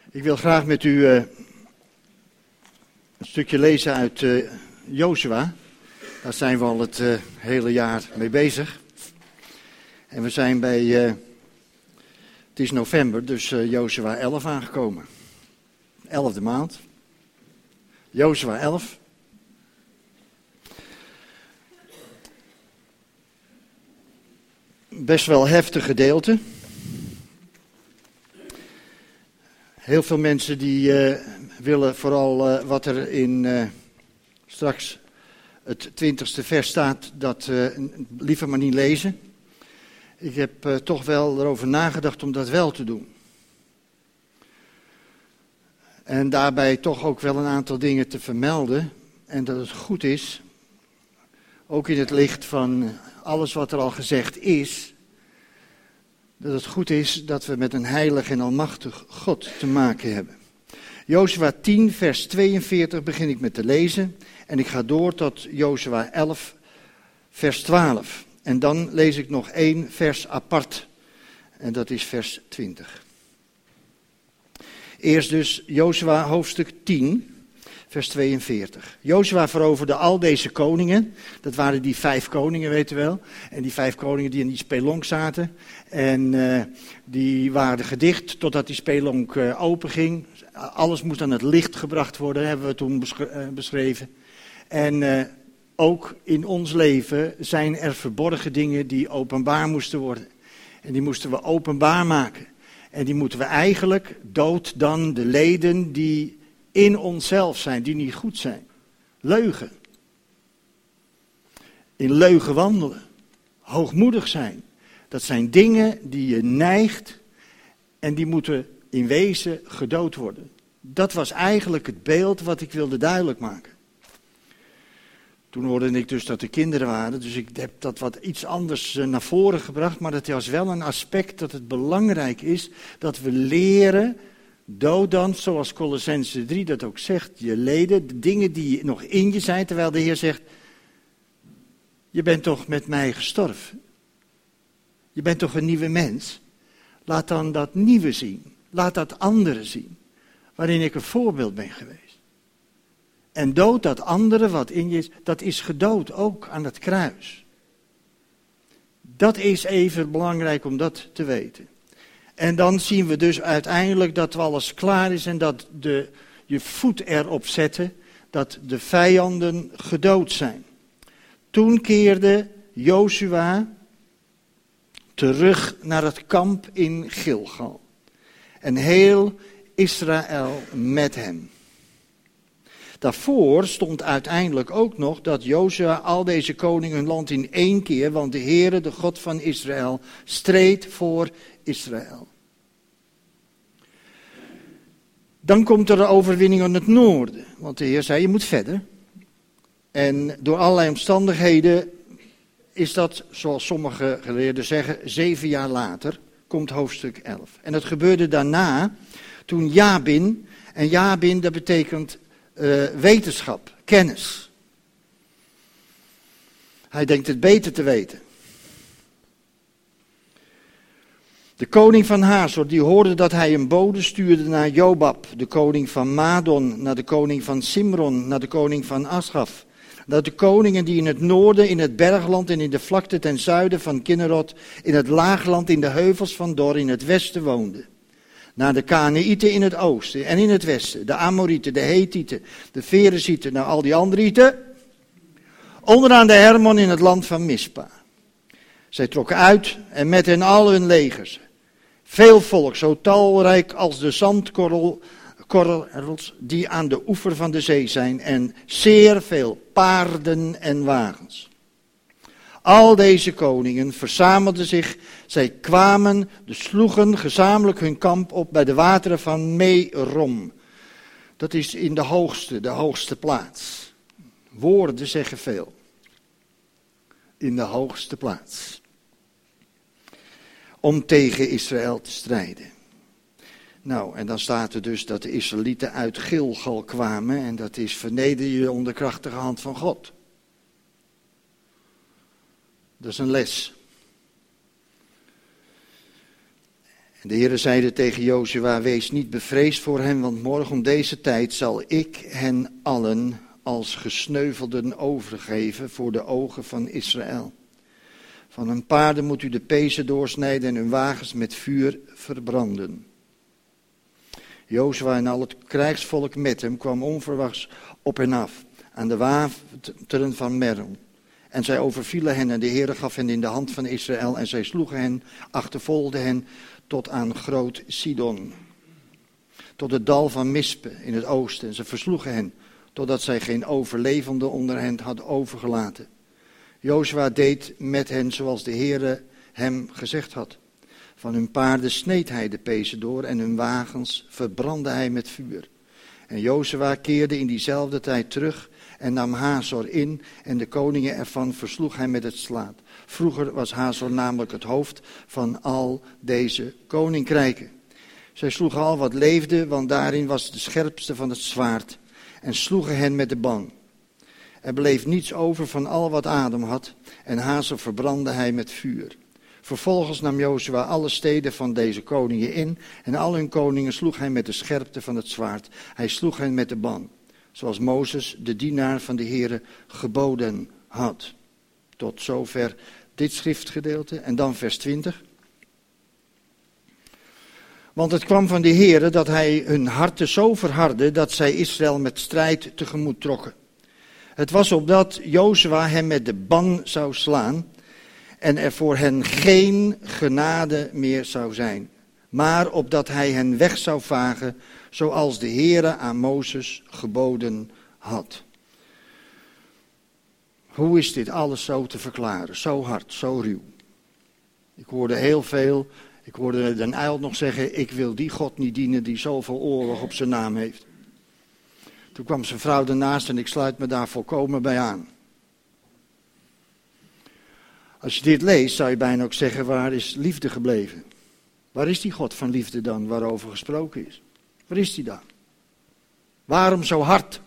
Ik wil graag met u een stukje lezen uit Jozua. Daar zijn we al het hele jaar mee bezig. En we zijn bij, het is november, dus Jozua 11 aangekomen. 11e maand. Jozua 11. Best wel heftig gedeelte. Heel veel mensen die willen vooral wat er in straks het 20e vers staat, dat liever maar niet lezen. Ik heb toch wel erover nagedacht om dat wel te doen. En daarbij toch ook wel een aantal dingen te vermelden. En dat het goed is, ook in het licht van alles wat er al gezegd is, dat het goed is dat we met een heilig en almachtig God te maken hebben. Jozua 10 vers 42 begin ik met te lezen en ik ga door tot Jozua 11 vers 12. En dan lees ik nog 1 vers apart en dat is vers 20. Eerst dus Jozua hoofdstuk 10 vers 42. Jozua veroverde al deze koningen. Dat waren die 5 koningen, weet u wel. En die 5 koningen die in die spelonk zaten. En die waren gedicht totdat die spelonk open ging. Alles moest aan het licht gebracht worden, hebben we toen beschreven. En ook in ons leven zijn er verborgen dingen die openbaar moesten worden. En die moesten we openbaar maken. En die moeten we eigenlijk, dood dan de leden die in onszelf zijn, die niet goed zijn. Leugen. In leugen wandelen. Hoogmoedig zijn. Dat zijn dingen die je neigt en die moeten in wezen gedood worden. Dat was eigenlijk het beeld wat ik wilde duidelijk maken. Toen hoorde ik dus dat er kinderen waren, dus ik heb dat wat iets anders naar voren gebracht. Maar dat was wel een aspect dat het belangrijk is dat we leren, dood dan, zoals Kolossenzen 3 dat ook zegt, je leden, de dingen die nog in je zijn, terwijl de Heer zegt, je bent toch met mij gestorven. Je bent toch een nieuwe mens. Laat dan dat nieuwe zien. Laat dat andere zien, waarin ik een voorbeeld ben geweest. En dood dat andere wat in je is, dat is gedood ook aan het kruis. Dat is even belangrijk om dat te weten. En dan zien we dus uiteindelijk dat alles klaar is en dat je voet erop zetten, dat de vijanden gedood zijn. Toen keerde Jozua terug naar het kamp in Gilgal. En heel Israël met hem. Daarvoor stond uiteindelijk ook nog dat Jozua al deze koningen hun land in 1 keer, want de Heere, de God van Israël, streed voor Israël. Dan komt er de overwinning aan het noorden, want de Heer zei je moet verder. En door allerlei omstandigheden is dat, zoals sommige geleerden zeggen, 7 jaar later komt hoofdstuk 11. En dat gebeurde daarna toen Jabin, en Jabin dat betekent wetenschap, kennis. Hij denkt het beter te weten. De koning van Hazor, die hoorde dat hij een bode stuurde naar Jobab, de koning van Madon, naar de koning van Simron, naar de koning van Aschaf. Dat de koningen die in het noorden, in het bergland en in de vlakte ten zuiden van Kinnerot, in het laagland, in de heuvels van Dor, in het westen woonden. Naar de Kanaïten in het oosten en in het westen, de Amorieten, de Hethieten, de Ferezieten, nou al die Andrieten. Onderaan de Hermon in het land van Mispa. Zij trokken uit en met hen al hun legers. Veel volk, zo talrijk als de zandkorrels die aan de oever van de zee zijn. En zeer veel paarden en wagens. Al deze koningen verzamelden zich. Zij kwamen, sloegen gezamenlijk hun kamp op bij de wateren van Merom. Dat is in de hoogste plaats. Woorden zeggen veel. In de hoogste plaats. Om tegen Israël te strijden. Nou, en dan staat er dus dat de Israëlieten uit Gilgal kwamen. En dat is verneder je onder krachtige hand van God. Dat is een les. En de Heere zeide tegen Jozua, wees niet bevreesd voor hen, want morgen om deze tijd zal ik hen allen als gesneuvelden overgeven voor de ogen van Israël. Van hun paarden moet u de pezen doorsnijden en hun wagens met vuur verbranden. Jozua en al het krijgsvolk met hem kwam onverwachts op hen af, aan de wateren van Merom. En zij overvielen hen en de Heere gaf hen in de hand van Israël en zij sloegen hen, achtervolgden hen tot aan Groot Sidon. Tot het dal van Mispe in het oosten. En ze versloegen hen, totdat zij geen overlevende onder hen hadden overgelaten. Jozua deed met hen zoals de Heere hem gezegd had. Van hun paarden sneed hij de pezen door en hun wagens verbrandde hij met vuur. En Jozua keerde in diezelfde tijd terug en nam Hazor in en de koningen ervan versloeg hij met het zwaard. Vroeger was Hazor namelijk het hoofd van al deze koninkrijken. Zij sloegen al wat leefde, want daarin was de scherpste van het zwaard, en sloegen hen met de ban. Er bleef niets over van al wat adem had, en Hazor verbrandde hij met vuur. Vervolgens nam Jozua alle steden van deze koningen in, en al hun koningen sloeg hij met de scherpte van het zwaard. Hij sloeg hen met de ban, zoals Mozes, de dienaar van de Heere, geboden had. Tot zover dit schriftgedeelte. En dan vers 20. Want het kwam van de Heere dat hij hun harten zo verhardde dat zij Israël met strijd tegemoet trokken. Het was opdat Jozua hem met de ban zou slaan en er voor hen geen genade meer zou zijn. Maar opdat hij hen weg zou vagen zoals de Heere aan Mozes geboden had. Hoe is dit alles zo te verklaren? Zo hard, zo ruw. Ik hoorde heel veel, ik hoorde Den Uyl nog zeggen, ik wil die God niet dienen die zoveel oorlog op zijn naam heeft. Toen kwam zijn vrouw ernaast en ik sluit me daar volkomen bij aan. Als je dit leest zou je bijna ook zeggen, waar is liefde gebleven? Waar is die God van liefde dan, waarover gesproken is? Waar is die dan? Waarom zo hard?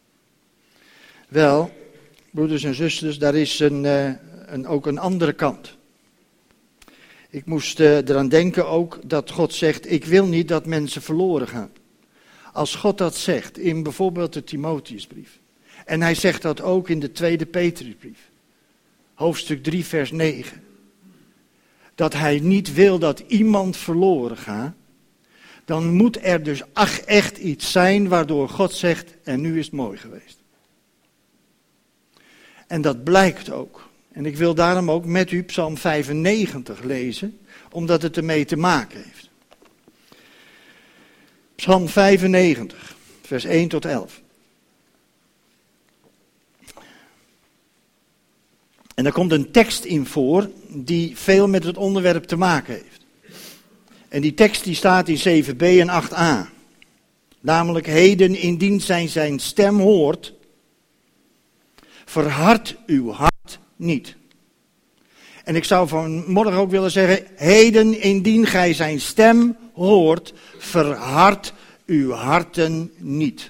Wel, broeders en zusters, daar is ook een andere kant. Ik moest eraan denken ook dat God zegt, ik wil niet dat mensen verloren gaan. Als God dat zegt, in bijvoorbeeld de Timotheusbrief. En hij zegt dat ook in de tweede Petrusbrief. Hoofdstuk 3 vers 9. Dat hij niet wil dat iemand verloren gaat. Dan moet er dus echt iets zijn waardoor God zegt, en nu is het mooi geweest. En dat blijkt ook. En ik wil daarom ook met u Psalm 95 lezen, omdat het ermee te maken heeft. Psalm 95, vers 1 tot 11. En daar komt een tekst in voor die veel met het onderwerp te maken heeft. En die tekst die staat in 7b en 8a. Namelijk, heden indien zij zijn stem hoort, verhard uw hart niet. En ik zou vanmorgen ook willen zeggen, heden indien gij zijn stem hoort, verhard uw harten niet.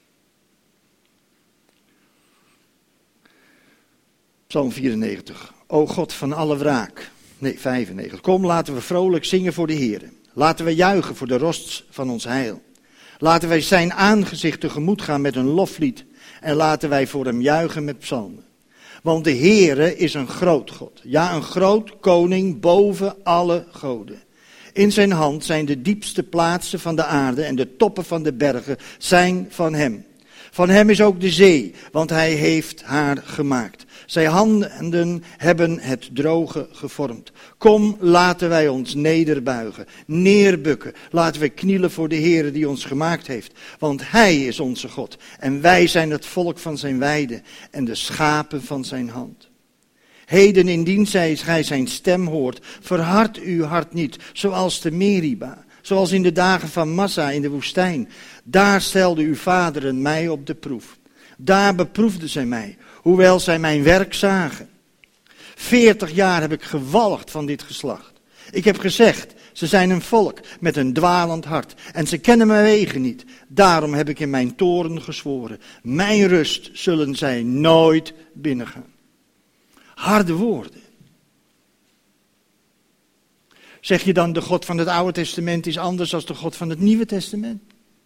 Psalm 94. O God van alle wraak. Nee, 95. Kom, laten we vrolijk zingen voor de Heere. Laten we juichen voor de rots van ons heil. Laten wij zijn aangezicht tegemoet gaan met een loflied. En laten wij voor hem juichen met psalmen. Want de Heere is een groot God. Ja, een groot koning boven alle goden. In zijn hand zijn de diepste plaatsen van de aarde en de toppen van de bergen zijn van hem. Van hem is ook de zee, want hij heeft haar gemaakt. Zijn handen hebben het droge gevormd. Kom, laten wij ons nederbuigen, neerbukken. Laten we knielen voor de Heere die ons gemaakt heeft. Want hij is onze God en wij zijn het volk van zijn weide en de schapen van zijn hand. Heden indien gij zijn stem hoort, verhard uw hart niet, zoals te Meriba, zoals in de dagen van Massa in de woestijn. Daar stelde uw vaderen mij op de proef. Daar beproefden zij mij, hoewel zij mijn werk zagen. 40 jaar heb ik gewalgd van dit geslacht. Ik heb gezegd, ze zijn een volk met een dwalend hart en ze kennen mijn wegen niet. Daarom heb ik in mijn toorn gezworen, mijn rust zullen zij nooit binnengaan. Harde woorden. Zeg je dan de God van het Oude Testament is anders dan de God van het Nieuwe Testament?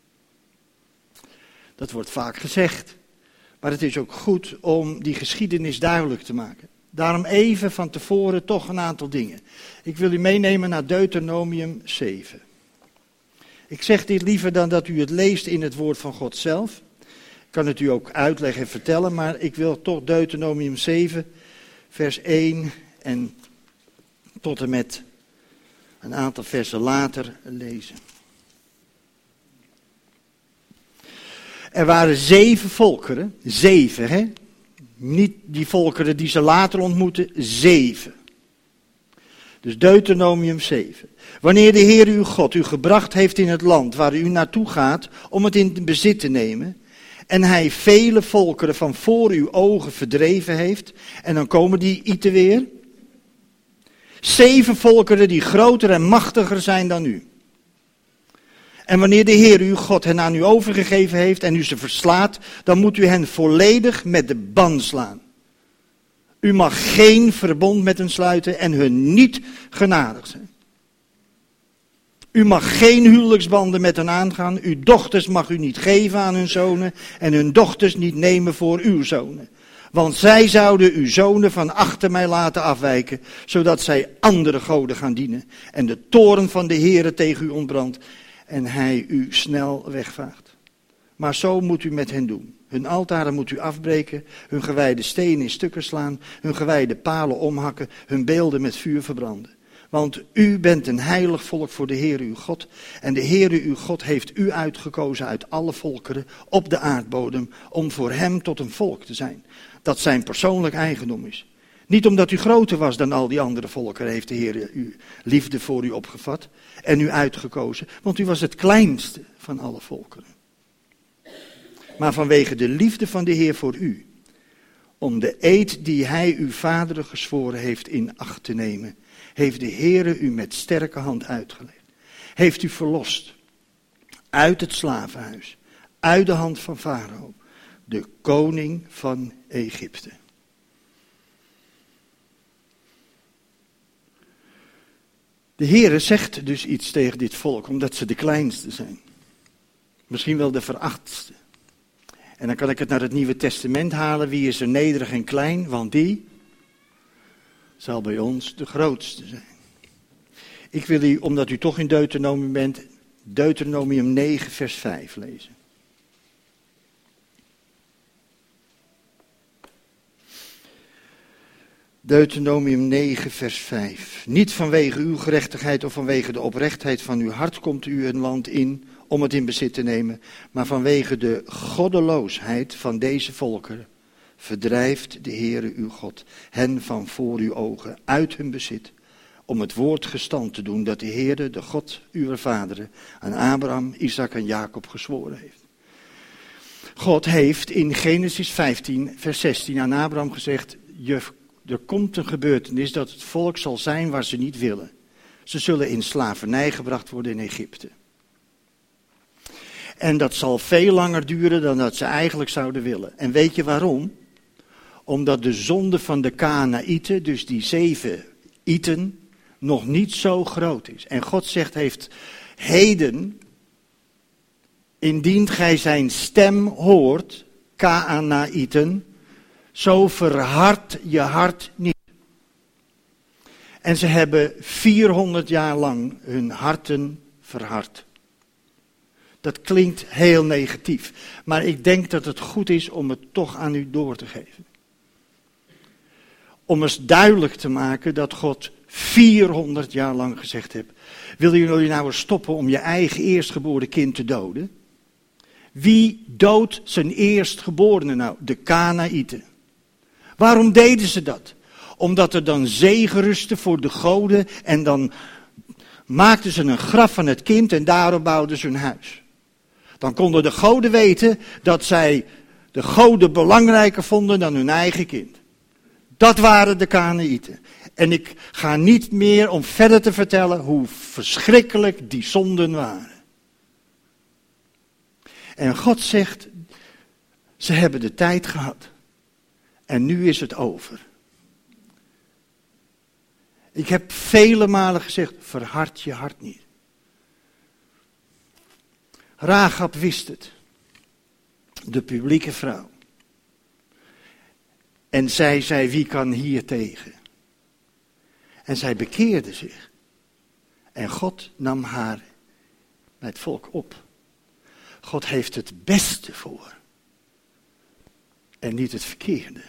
Dat wordt vaak gezegd. Maar het is ook goed om die geschiedenis duidelijk te maken. Daarom even van tevoren toch een aantal dingen. Ik wil u meenemen naar Deuteronomium 7. Ik zeg dit liever dan dat u het leest in het woord van God zelf. Ik kan het u ook uitleggen en vertellen, maar ik wil toch Deuteronomium 7, vers 1 en tot en met een aantal versen later lezen. Er waren 7 volkeren, 7 hè. Niet die volkeren die ze later ontmoeten, 7. Dus Deuteronomium 7. Wanneer de Heer uw God u gebracht heeft in het land waar u naartoe gaat om het in bezit te nemen, en hij vele volkeren van voor uw ogen verdreven heeft, en dan komen die Iten weer. 7 volkeren die groter en machtiger zijn dan u. En wanneer de Heer uw God hen aan u overgegeven heeft en u ze verslaat, dan moet u hen volledig met de ban slaan. U mag geen verbond met hen sluiten en hun niet genadig zijn. U mag geen huwelijksbanden met hen aangaan. Uw dochters mag u niet geven aan hun zonen en hun dochters niet nemen voor uw zonen. Want zij zouden uw zonen van achter mij laten afwijken, zodat zij andere goden gaan dienen. En de toorn van de Heere tegen u ontbrandt en hij u snel wegvaagt. Maar zo moet u met hen doen. Hun altaren moet u afbreken, hun gewijde stenen in stukken slaan, hun gewijde palen omhakken, hun beelden met vuur verbranden. Want u bent een heilig volk voor de Heere uw God. En de Heere uw God heeft u uitgekozen uit alle volkeren op de aardbodem om voor hem tot een volk te zijn. Dat zijn persoonlijk eigendom is. Niet omdat u groter was dan al die andere volkeren heeft de Heere uw liefde voor u opgevat en u uitgekozen. Want u was het kleinste van alle volkeren. Maar vanwege de liefde van de Heer voor u, om de eed die hij uw vaderen gezworen heeft in acht te nemen, heeft de Heere u met sterke hand uitgeleid. Heeft u verlost uit het slavenhuis, uit de hand van Farao, de koning van Egypte. De Heere zegt dus iets tegen dit volk, omdat ze de kleinste zijn. Misschien wel de verachtste. En dan kan ik het naar het Nieuwe Testament halen. Wie is er nederig en klein? Want die zal bij ons de grootste zijn. Ik wil u, omdat u toch in Deuteronomium bent, Deuteronomium 9 vers 5 lezen. Deuteronomium 9 vers 5. Niet vanwege uw gerechtigheid of vanwege de oprechtheid van uw hart komt u een land in om het in bezit te nemen, maar vanwege de goddeloosheid van deze volkeren verdrijft de Heere uw God hen van voor uw ogen uit hun bezit, om het woord gestand te doen dat de Heere, de God uw vaderen, aan Abraham, Isaac en Jacob gezworen heeft. God heeft in Genesis 15 vers 16 aan Abraham gezegd, er komt een gebeurtenis dat het volk zal zijn waar ze niet willen. Ze zullen in slavernij gebracht worden in Egypte. En dat zal veel langer duren dan dat ze eigenlijk zouden willen. En weet je waarom? Omdat de zonde van de Kanaïten, dus die 7 Iten, nog niet zo groot is. En God zegt, heeft heden, indien gij zijn stem hoort, Kanaïten, zo verhard je hart niet. En ze hebben 400 jaar lang hun harten verhard. Dat klinkt heel negatief, maar ik denk dat het goed is om het toch aan u door te geven. Om eens duidelijk te maken dat God 400 jaar lang gezegd heeft, wil jullie nou eens stoppen om je eigen eerstgeboren kind te doden? Wie doodt zijn eerstgeborene nou? De Kanaïten. Waarom deden ze dat? Omdat er dan zegen rustte voor de goden en dan maakten ze een graf van het kind en daarop bouwden ze hun huis. Dan konden de goden weten dat zij de goden belangrijker vonden dan hun eigen kind. Dat waren de Kanaïten. En ik ga niet meer om verder te vertellen hoe verschrikkelijk die zonden waren. En God zegt, ze hebben de tijd gehad. En nu is het over. Ik heb vele malen gezegd, verhard je hart niet. Rahab wist het. De publieke vrouw. En zij zei, wie kan hier tegen? En zij bekeerde zich. En God nam haar bij het volk op. God heeft het beste voor. En niet het verkeerde.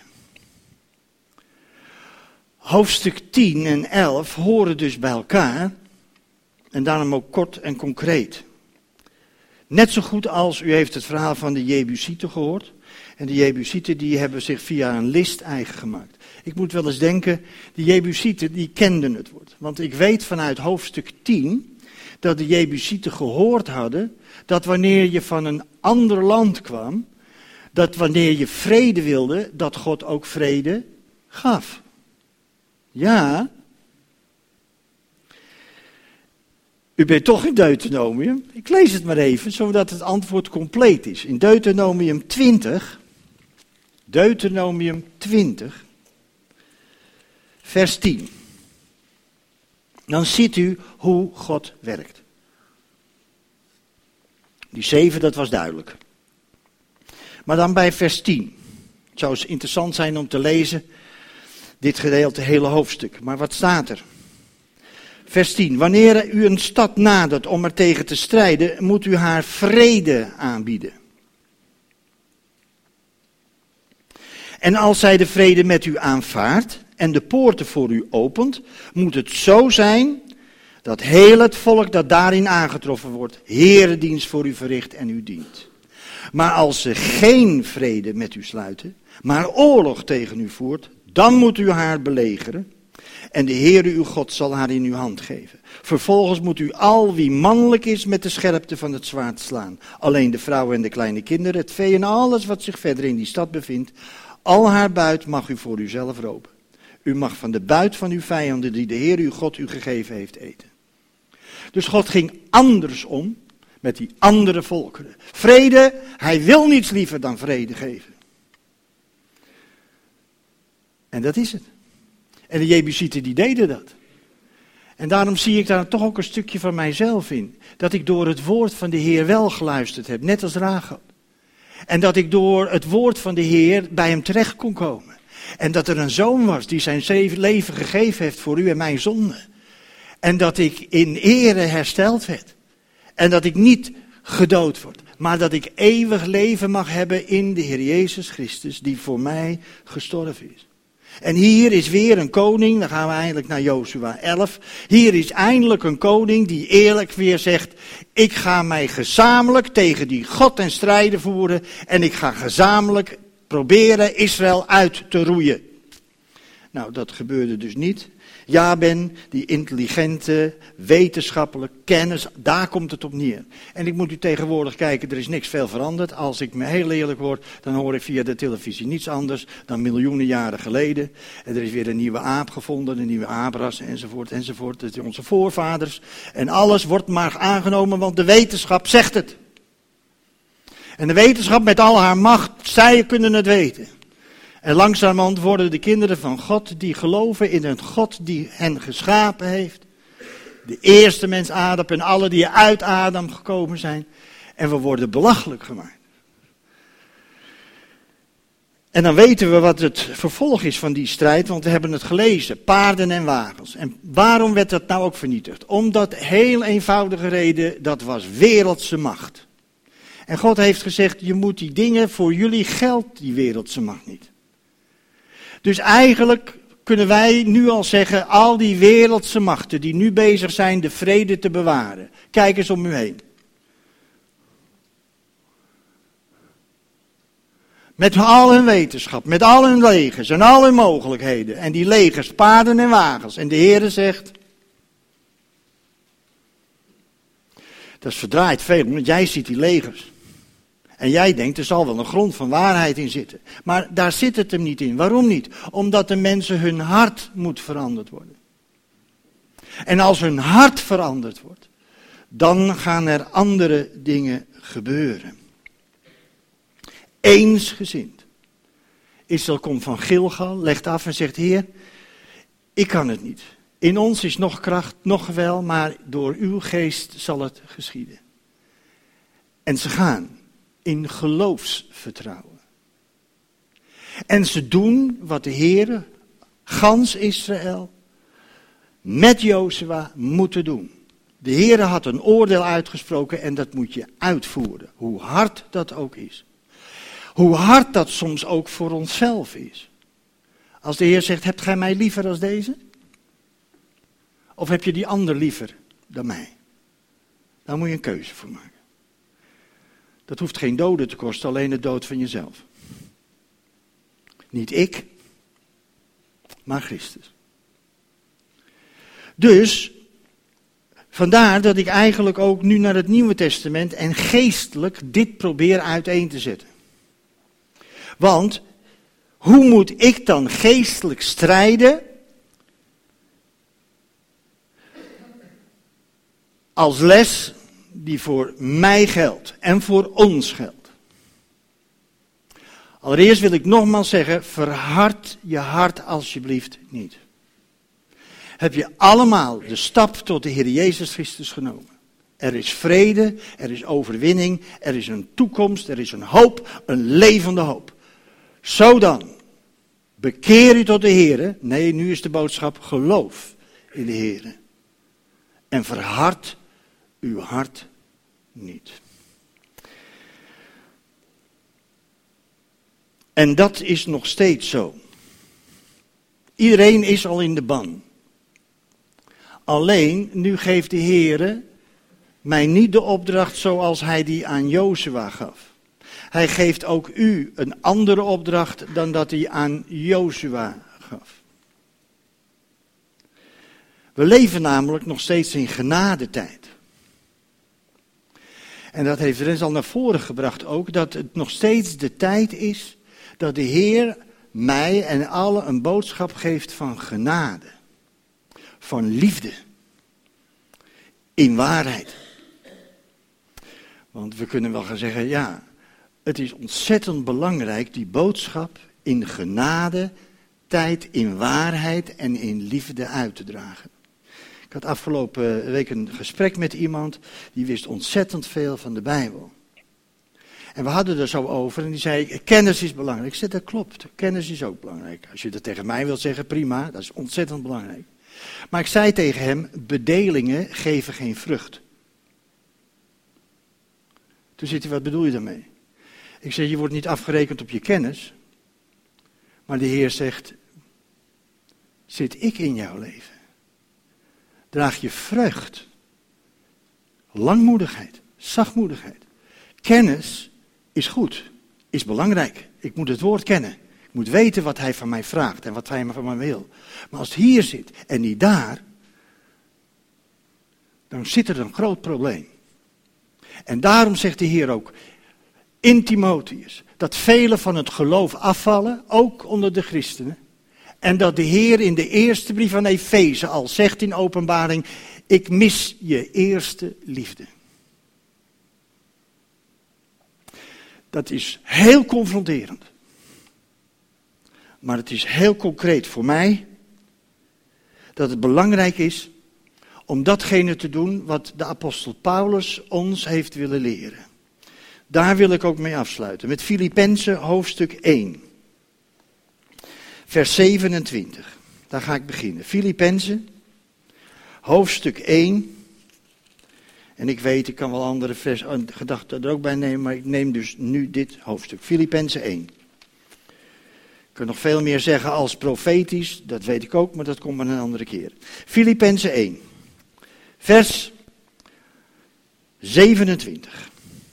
Hoofdstuk 10 en 11 horen dus bij elkaar. En daarom ook kort en concreet. Net zo goed als u heeft het verhaal van de Jebusieten gehoord. En de Jebusieten die hebben zich via een list eigen gemaakt. Ik moet wel eens denken, de Jebusieten die kenden het woord. Want ik weet vanuit hoofdstuk 10 dat de Jebusieten gehoord hadden dat wanneer je van een ander land kwam, dat wanneer je vrede wilde, dat God ook vrede gaf. Ja. U bent toch in Deuteronomium? Ik lees het maar even, zodat het antwoord compleet is. In Deuteronomium 20, vers 10. Dan ziet u hoe God werkt. Die 7, dat was duidelijk. Maar dan bij vers 10. Het zou eens interessant zijn om te lezen, dit gedeelte, hele hoofdstuk. Maar wat staat er? Vers 10. Wanneer u een stad nadert om er tegen te strijden, moet u haar vrede aanbieden. En als zij de vrede met u aanvaardt en de poorten voor u opent, moet het zo zijn dat heel het volk dat daarin aangetroffen wordt, heredienst voor u verricht en u dient. Maar als ze geen vrede met u sluiten, maar oorlog tegen u voert, dan moet u haar belegeren. En de Heere uw God zal haar in uw hand geven. Vervolgens moet u al wie mannelijk is met de scherpte van het zwaard slaan. Alleen de vrouwen en de kleine kinderen, het vee en alles wat zich verder in die stad bevindt. Al haar buit mag u voor uzelf ropen. U mag van de buit van uw vijanden die de Heere uw God u gegeven heeft eten. Dus God ging anders om met die andere volkeren. Vrede, hij wil niets liever dan vrede geven. En dat is het. En de Jebusieten die deden dat. En daarom zie ik daar toch ook een stukje van mijzelf in. Dat ik door het woord van de Heer wel geluisterd heb, net als Rahab. En dat ik door het woord van de Heer bij hem terecht kon komen. En dat er een zoon was die zijn leven gegeven heeft voor u en mijn zonde. En dat ik in ere hersteld werd. En dat ik niet gedood word. Maar dat ik eeuwig leven mag hebben in de Heer Jezus Christus die voor mij gestorven is. En hier is weer een koning, dan gaan we eindelijk naar Jozua 11. Hier is eindelijk een koning die eerlijk weer zegt, ik ga mij gezamenlijk tegen die God ten strijde voeren en ik ga gezamenlijk proberen Israël uit te roeien. Nou, dat gebeurde dus niet. Jaben, die intelligente, wetenschappelijk kennis, daar komt het op neer. En ik moet u tegenwoordig kijken, er is niks veel veranderd. Als ik me heel eerlijk word, dan hoor ik via de televisie niets anders dan miljoenen jaren geleden. En er is weer een nieuwe aap gevonden, een nieuwe aapras, enzovoort, enzovoort. Dat zijn onze voorvaders. En alles wordt maar aangenomen, want de wetenschap zegt het. En de wetenschap met al haar macht, zij kunnen het weten. En langzamerhand worden de kinderen van God die geloven in een God die hen geschapen heeft. De eerste mens Adam en alle die uit Adam gekomen zijn. En we worden belachelijk gemaakt. En dan weten we wat het vervolg is van die strijd, want we hebben het gelezen. Paarden en wagens. En waarom werd dat nou ook vernietigd? Omdat, heel eenvoudige reden, dat was wereldse macht. En God heeft gezegd, je moet die dingen, voor jullie geldt die wereldse macht niet. Dus eigenlijk kunnen wij nu al zeggen, al die wereldse machten die nu bezig zijn de vrede te bewaren. Kijk eens om u heen. Met al hun wetenschap, met al hun legers en al hun mogelijkheden. En die legers, paarden en wagens. En de Heere zegt, dat is verdraaid veel, want jij ziet die legers. En jij denkt, er zal wel een grond van waarheid in zitten. Maar daar zit het hem niet in. Waarom niet? Omdat de mensen hun hart moet veranderd worden. En als hun hart veranderd wordt, dan gaan er andere dingen gebeuren. Eensgezind. Israël komt van Gilgal, legt af en zegt, Heer, ik kan het niet. In ons is nog kracht, nog geweld, maar door uw geest zal het geschieden. En ze gaan in geloofsvertrouwen. En ze doen wat de Heere, gans Israël, met Jozua moeten doen. De Heere had een oordeel uitgesproken en dat moet je uitvoeren. Hoe hard dat ook is. Hoe hard dat soms ook voor onszelf is. Als de Heer zegt, hebt gij mij liever als deze? Of heb je die ander liever dan mij? Daar moet je een keuze voor maken. Dat hoeft geen doden te kosten, alleen de dood van jezelf. Niet ik, maar Christus. Dus, vandaar dat ik eigenlijk ook nu naar het Nieuwe Testament en geestelijk dit probeer uiteen te zetten. Want, hoe moet ik dan geestelijk strijden als les die voor mij geldt en voor ons geldt? Allereerst wil ik nogmaals zeggen, verhard je hart alsjeblieft niet. Heb je allemaal de stap tot de Heer Jezus Christus genomen? Er is vrede, er is overwinning, er is een toekomst, er is een hoop, een levende hoop. Zo dan, bekeer u tot de Heer. Nee, nu is de boodschap, geloof in de Heer. En verhard uw hart niet. En dat is nog steeds zo. Iedereen is al in de ban. Alleen, nu geeft de Heer mij niet de opdracht zoals hij die aan Jozua gaf. Hij geeft ook u een andere opdracht dan dat hij aan Jozua gaf. We leven namelijk nog steeds in genadetijd. En dat heeft Rens al naar voren gebracht ook, dat het nog steeds de tijd is dat de Heer mij en allen een boodschap geeft van genade. Van liefde. In waarheid. Want we kunnen wel gaan zeggen, ja, het is ontzettend belangrijk die boodschap in genade, tijd, in waarheid en in liefde uit te dragen. Ik had afgelopen week een gesprek met iemand die wist ontzettend veel van de Bijbel. En we hadden er zo over en die zei, kennis is belangrijk. Ik zei, dat klopt, kennis is ook belangrijk. Als je dat tegen mij wilt zeggen, prima, dat is ontzettend belangrijk. Maar ik zei tegen hem, bedelingen geven geen vrucht. Toen zit hij, wat bedoel je daarmee? Ik zeg, je wordt niet afgerekend op je kennis. Maar de Heer zegt, zit ik in jouw leven? Draag je vreugd, langmoedigheid, zachtmoedigheid. Kennis is goed, is belangrijk. Ik moet het woord kennen. Ik moet weten wat hij van mij vraagt en wat hij van mij wil. Maar als het hier zit en niet daar, dan zit er een groot probleem. En daarom zegt de Heer ook in Timotheus, dat velen van het geloof afvallen, ook onder de christenen. En dat de Heer in de eerste brief aan Efeze al zegt in Openbaring, ik mis je eerste liefde. Dat is heel confronterend. Maar het is heel concreet voor mij dat het belangrijk is om datgene te doen wat de apostel Paulus ons heeft willen leren. Daar wil ik ook mee afsluiten. Met Filippenzen hoofdstuk 1. Vers 27. Daar ga ik beginnen. Filippenzen hoofdstuk 1. En ik weet, ik kan wel andere gedachten er ook bij nemen, maar ik neem dus nu dit hoofdstuk. Filippenzen 1. Ik kan nog veel meer zeggen als profetisch, dat weet ik ook, maar dat komt maar een andere keer. Filippenzen 1. Vers 27.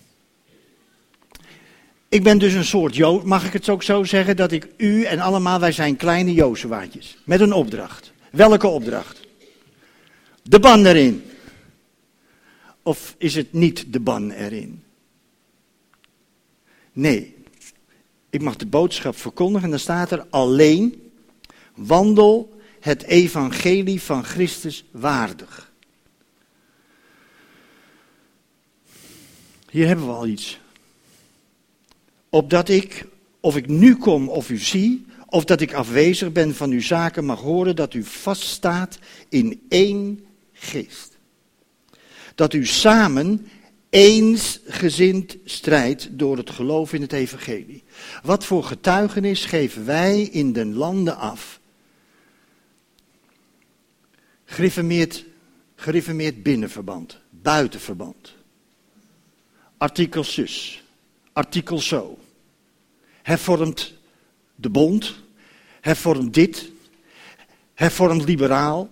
Ik ben dus een soort mag ik het ook zo zeggen, dat ik u en allemaal, wij zijn kleine Jozuaatjes. Met een opdracht. Welke opdracht? De ban erin. Of is het niet de ban erin? Nee. Ik mag de boodschap verkondigen en dan staat er alleen, wandel het evangelie van Christus waardig. Hier hebben we al iets. Opdat ik, of ik nu kom of u zie, of dat ik afwezig ben van uw zaken, mag horen dat u vaststaat in één geest. Dat u samen eensgezind strijdt door het geloof in het evangelie. Wat voor getuigenis geven wij in den landen af? Gereformeerd binnenverband, buitenverband. Artikel zus, artikel zo. Hervormt de bond, hervormt dit, hervormt liberaal.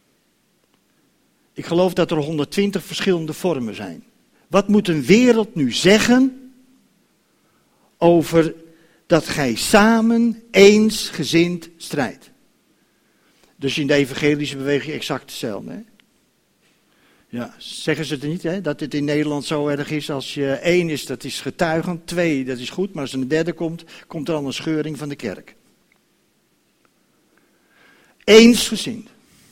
Ik geloof dat er 120 verschillende vormen zijn. Wat moet een wereld nu zeggen over dat gij samen eensgezind strijdt? Dus in de evangelische beweging exact hetzelfde. Hè? Ja, zeggen ze het niet, hè? Dat het in Nederland zo erg is. Als je 1 is, dat is getuigend. 2, dat is goed. Maar als er een derde komt, komt er al een scheuring van de kerk. Eensgezind.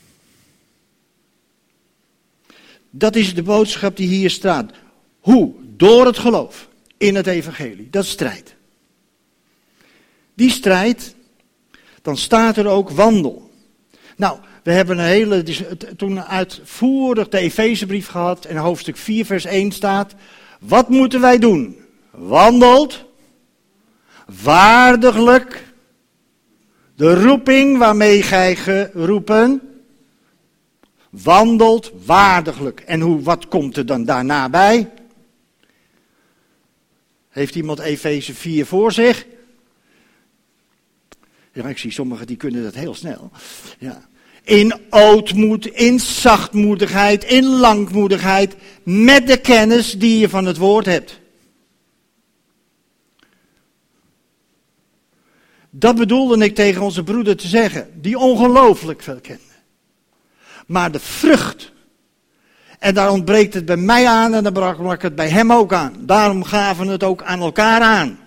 Dat is de boodschap die hier staat. Hoe? Door het geloof in het evangelie. Dat is strijd. Die strijd, dan staat er ook wandel. Nou, we hebben toen uitvoerig de Efezebrief gehad en hoofdstuk 4 vers 1 staat. Wat moeten wij doen? Wandelt waardiglijk de roeping waarmee gij geroepen. Wandelt waardiglijk. En wat komt er dan daarna bij? Heeft iemand Efeze 4 voor zich? Ja, ik zie sommigen die kunnen dat heel snel. Ja. In ootmoed, in zachtmoedigheid, in langmoedigheid, met de kennis die je van het woord hebt. Dat bedoelde ik tegen onze broeder te zeggen, die ongelooflijk veel kende. Maar de vrucht, en daar ontbreekt het bij mij aan en dan brak het bij hem ook aan. Daarom gaven we het ook aan elkaar aan.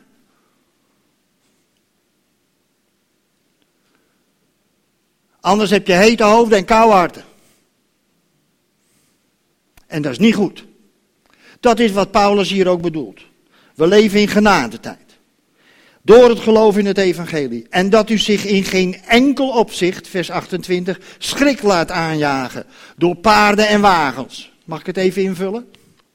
Anders heb je hete hoofden en koude harten. En dat is niet goed. Dat is wat Paulus hier ook bedoelt. We leven in genadetijd. Door het geloof in het evangelie. En dat u zich in geen enkel opzicht, vers 28, schrik laat aanjagen. Door paarden en wagens. Mag ik het even invullen?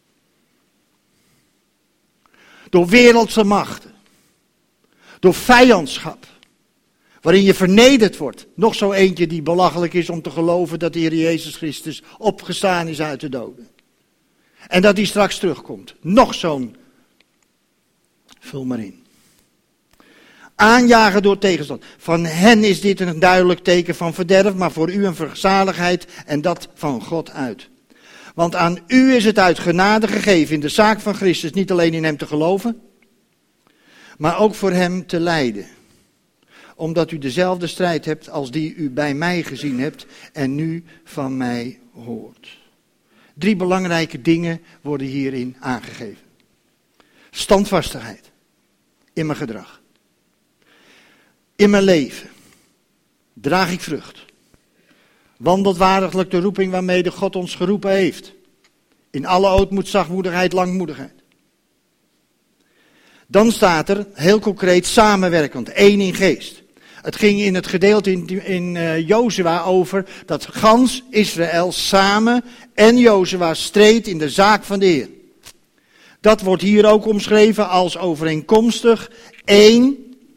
Door wereldse machten. Door vijandschap. Waarin je vernederd wordt. Nog zo eentje die belachelijk is om te geloven dat de Heer Jezus Christus opgestaan is uit de doden. En dat hij straks terugkomt. Nog zo'n. Vul maar in. Aanjagen door tegenstand. Van hen is dit een duidelijk teken van verderf, maar voor u een verzaligheid en dat van God uit. Want aan u is het uit genade gegeven in de zaak van Christus niet alleen in hem te geloven, maar ook voor hem te lijden. Omdat u dezelfde strijd hebt als die u bij mij gezien hebt en nu van mij hoort. 3 belangrijke dingen worden hierin aangegeven. Standvastigheid in mijn gedrag. In mijn leven draag ik vrucht. Wandelt waardiglijk de roeping waarmee de God ons geroepen heeft. In alle ootmoed, zachtmoedigheid, langmoedigheid. Dan staat er heel concreet samenwerkend, één in geest. Het ging in het gedeelte in Jozua over dat gans Israël samen en Jozua streed in de zaak van de Heer. Dat wordt hier ook omschreven als overeenkomstig één.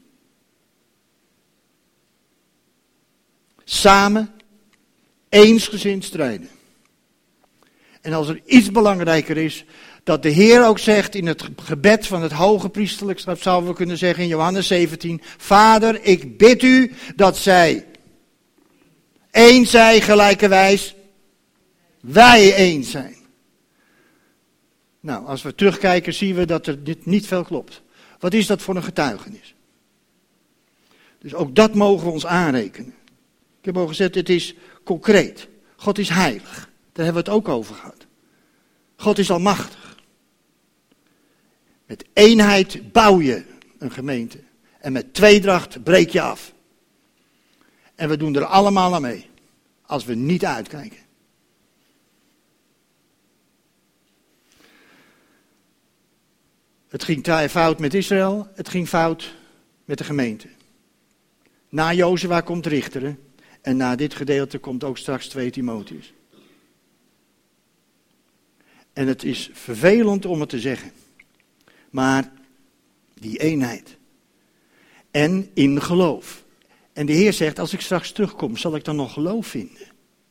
Samen, eensgezind strijden. En als er iets belangrijker is, dat de Heer ook zegt in het gebed van het hoge priesterlijkschap, zouden we kunnen zeggen in Johannes 17, Vader, ik bid u dat zij één zij gelijkerwijs wij één zijn. Nou, als we terugkijken zien we dat er dit niet veel klopt. Wat is dat voor een getuigenis? Dus ook dat mogen we ons aanrekenen. Ik heb al gezegd, het is concreet. God is heilig. Daar hebben we het ook over gehad. God is almachtig. Met eenheid bouw je een gemeente. En met tweedracht breek je af. En we doen er allemaal aan mee. Als we niet uitkijken. Het ging fout met Israël. Het ging fout met de gemeente. Na Jozua komt Richteren. En na dit gedeelte komt ook straks 2 Timotheus. En het is vervelend om het te zeggen. Maar die eenheid. En in geloof. En de Heer zegt, als ik straks terugkom, zal ik dan nog geloof vinden?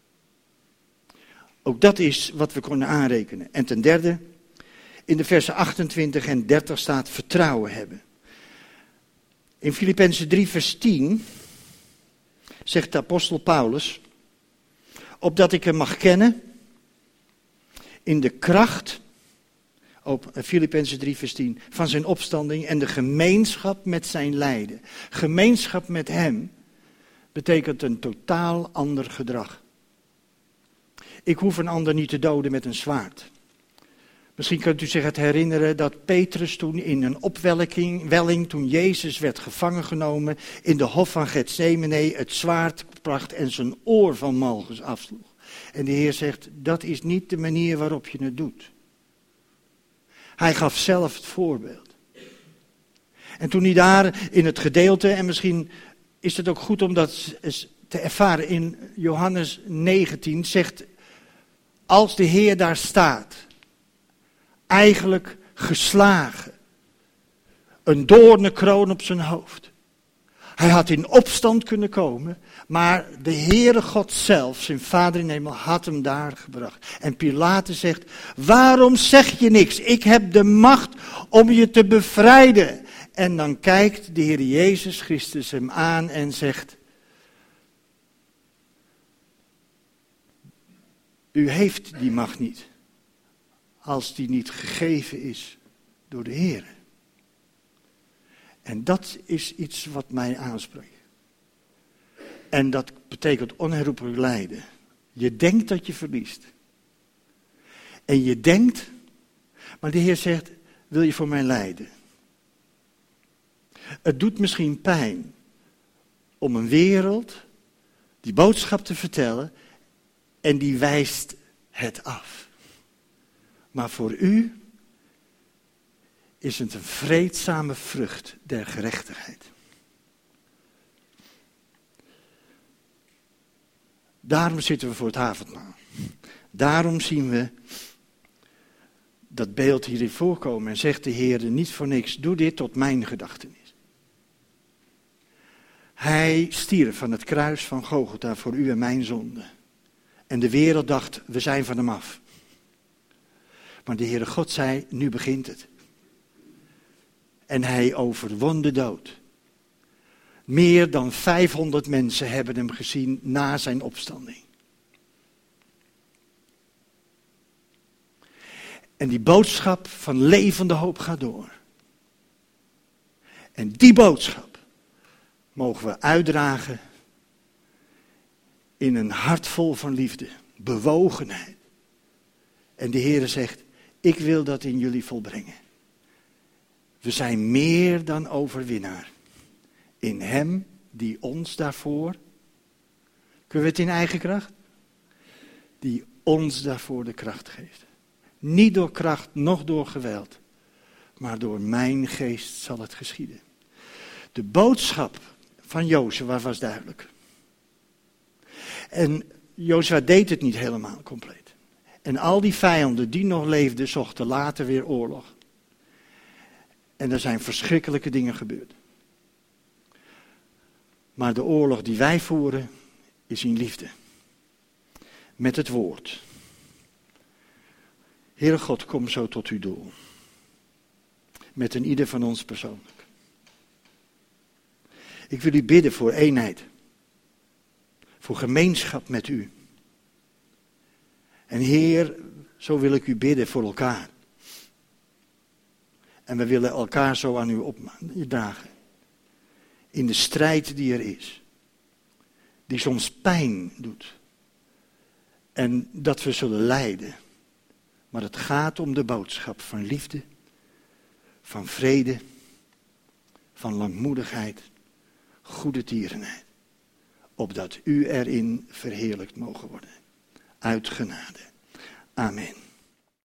Ook dat is wat we kunnen aanrekenen. En ten derde, in de versen 28 en 30 staat vertrouwen hebben. In Filippenzen 3 vers 10 zegt de apostel Paulus, opdat ik hem mag kennen in de kracht, op Filippenzen 3 vers 10, van zijn opstanding en de gemeenschap met zijn lijden. Gemeenschap met hem betekent een totaal ander gedrag. Ik hoef een ander niet te doden met een zwaard. Misschien kunt u zich het herinneren dat Petrus toen in een opwelling, toen Jezus werd gevangen genomen, in de hof van Getsemane het zwaard bracht en zijn oor van Malchus afsloeg. En de Heer zegt, dat is niet de manier waarop je het doet. Hij gaf zelf het voorbeeld. En toen hij daar in het gedeelte, en misschien is het ook goed om dat te ervaren, in Johannes 19 zegt, als de Heer daar staat, eigenlijk geslagen, een doornenkroon op zijn hoofd. Hij had in opstand kunnen komen, maar de Heere God zelf, zijn Vader in de hemel, had hem daar gebracht. En Pilatus zegt, waarom zeg je niks? Ik heb de macht om je te bevrijden. En dan kijkt de Heer Jezus Christus hem aan en zegt, u heeft die macht niet, als die niet gegeven is door de Heer. En dat is iets wat mij aanspreekt. En dat betekent onherroepelijk lijden. Je denkt dat je verliest. En je denkt, maar de Heer zegt, wil je voor mij lijden? Het doet misschien pijn om een wereld die boodschap te vertellen en die wijst het af. Maar voor u is het een vreedzame vrucht der gerechtigheid. Daarom zitten we voor het avondmaal. Daarom zien we dat beeld hierin voorkomen en zegt de Heer niet voor niks, doe dit tot mijn gedachtenis. Hij stierf van het kruis van Golgotha voor u en mijn zonde. En de wereld dacht, we zijn van hem af. Maar de Heere God zei, nu begint het. En hij overwon de dood. Meer dan 500 mensen hebben hem gezien na zijn opstanding. En die boodschap van levende hoop gaat door. En die boodschap mogen we uitdragen in een hart vol van liefde, bewogenheid. En de Heere zegt, ik wil dat in jullie volbrengen. We zijn meer dan overwinnaar. In hem die ons daarvoor, kunnen we het in eigen kracht? Die ons daarvoor de kracht geeft. Niet door kracht, noch door geweld, maar door mijn geest zal het geschieden. De boodschap van Jozua was duidelijk. En Jozua deed het niet helemaal compleet. En al die vijanden die nog leefden, zochten later weer oorlog. En er zijn verschrikkelijke dingen gebeurd. Maar de oorlog die wij voeren, is in liefde. Met het woord. Heere God, kom zo tot uw doel. Met een ieder van ons persoonlijk. Ik wil u bidden voor eenheid. Voor gemeenschap met u. En Heer, zo wil ik u bidden voor elkaar. En we willen elkaar zo aan u opdragen. In de strijd die er is. Die soms pijn doet. En dat we zullen lijden. Maar het gaat om de boodschap van liefde. Van vrede. Van langmoedigheid. Goede tierenheid. Opdat u erin verheerlijkt mogen worden. Uit genade. Amen.